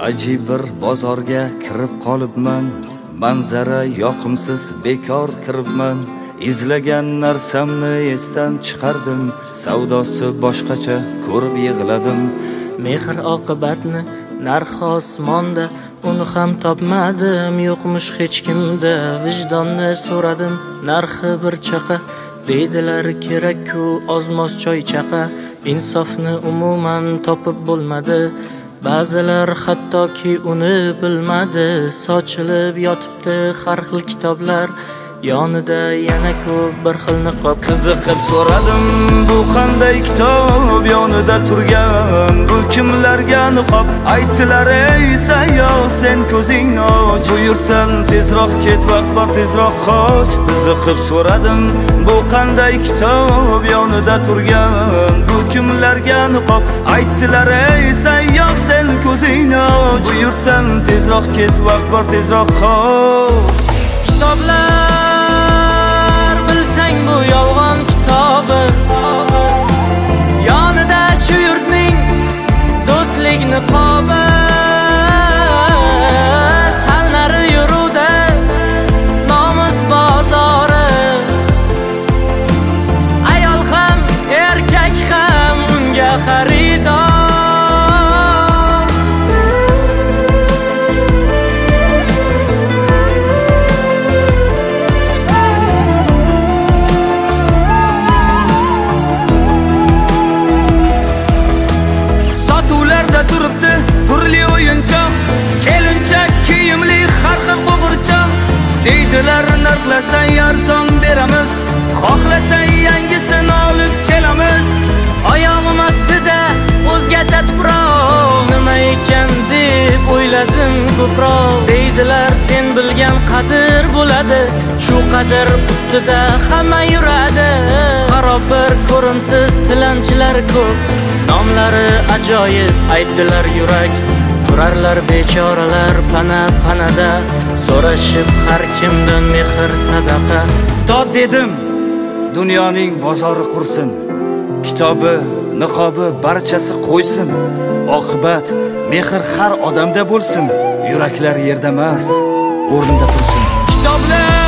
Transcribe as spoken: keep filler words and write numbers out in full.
Ajib bir bozorga kirib qolibman, manzara yoqimsiz bekor kiribman. Izlagan narsamni esdan chiqardim, savdosi boshqacha ko'rib yig'ladim. Mehr oqibatni narxi osmonda, uni ham topmadim, yo'qmish hech kimda. Vijdonni so'radim, narxi bir chaqa, deydilar kerak-ku ozmos choy chaqa. Insofni umuman topib bo'lmadi, ba'zilar hattoki uni bilmadi. Sochilib yotibdi har xil kitoblar, yonida yana ko'p bir xil niqob. Qiziqib so'radim, bu qanday kitob yonida turgan, bu kimlarga niqob? Aytdilar, ey sayyoh, sen ko'zingni och, bu yurtdan tezroq ket, vaqt bor tezroq qoch. Qiziqib so'radim, bu qanday kitob yonida turgan, bu kimlarga niqob? Aytdilar, ey sayyoh, sen ko'zingni och, bu yurtdan tezroq ket, vaqt bor tezroq qoch. Kitoblar bilsang bu yolg'on kitobi, yonida shu yurtning do'stlik niqobi. Sal nari yuruvda nomus bozori, ayol ham erkak ham unga xaridor. Turibdi turli o'yinchoq, kelinchak kiyimli har xil qo'g'irchoq. Deydilar, narxlasang arzon beramiz, xohlasang yangisini olib kelamiz. Oyog'im ostida o'zgacha tuproq, nima ekan deb o'yladim ko'proq. Deydilar, sen bilgan qadr bo'ladi, shu qadr ustida hamma yuradi. Xarob bir ko'rimsiz tilanchilar ko'p, nomlari ajoyib, aytdilar yurak. Turarlar bechoralar pana panada, so'rashib har kimdan mehr sadaqa. Dod dedim, dunyoning bozori qursin, kitobi, niqobi barchasi qo'ysin. Oqibat mehr har odamda bo'lsin, yuraklar yerda emas, o'rnida tursin. Kitoblar